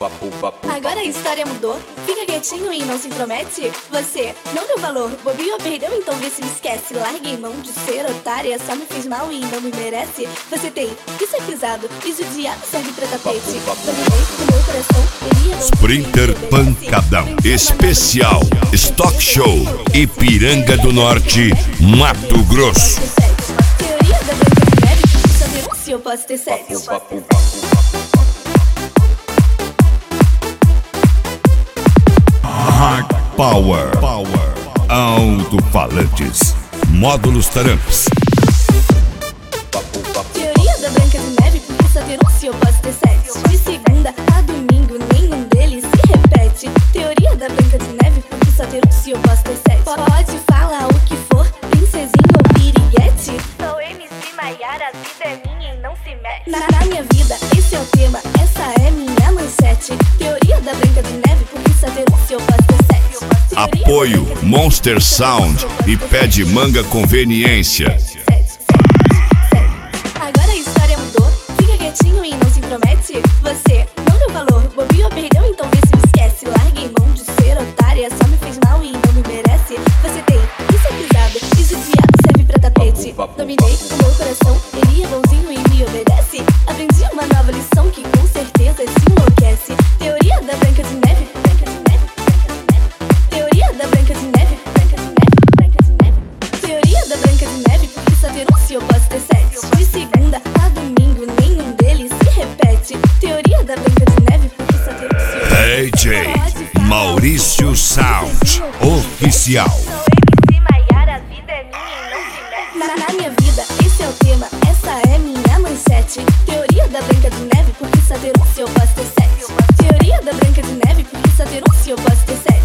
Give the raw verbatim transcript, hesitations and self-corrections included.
Agora a história mudou, fica quietinho e não se intromete. Você não deu valor, bobeou, perdeu, então vê se me esquece. Larguei mão de ser otária, só me fez mal e não me merece. Você tem que ser pisado e judiado serve pra tapete. Dominei o meu coração, ele é bom. Sprinter Pancadão Especial Stock Show Ipiranga do Norte, Mato Grosso. Teoria da Branca de Neve, só ter um se eu posso ter sete. Hard Power, Power. Alto-falantes, módulos taramps. Teoria da Branca de Neve, porque só ter um se eu posso ter sete. De segunda a domingo, nenhum deles se repete. Teoria da Branca de Neve, porque só ter um se eu posso ter sete. Pode falar o que for, princesinha ou piriguete. Sou M C Maiara, a vida é minha e não se mete. Na, na minha vida, esse é o tema, essa é minha manchete. Teoria da Branca de Neve, porque só ter um se eu posso ter sete. Apoio Monster Sound e Pé de Manga Conveniência. Agora a história mudou, fica quietinho e não se intromete. Você não deu valor, bobeou, perdeu, então vê se me esquece. Larguei mão de ser otária, só me fez mal e não me merece. Você tem que ser pisado e judiado serve pra tapete. Dominei o meu coração, ele é bonzinho e me obedece. Aprendi uma nova lição que com certeza te enlouquece. Teoria da Branca de Neve, Branca de Neve, Branca de Neve. Teoria da Branca de Neve, Branca de Neve, Branca de Neve. Teoria da Branca de Neve, porque só ter um se eu posso ter sete. De segunda a domingo, nenhum deles se repete. Teoria da Branca de Neve, porque só ter um se eu posso ter sete. D J Maurício Sound Oficial. Sou M C Maiara, a vida é minha e não se mete. Na, na minha vida, esse é o tema, essa é minha manchete. Teoria da Branca de Neve, porque só ter um se eu posso ter sete. Teoria da Branca de Neve, porque só ter um se eu posso ter sete.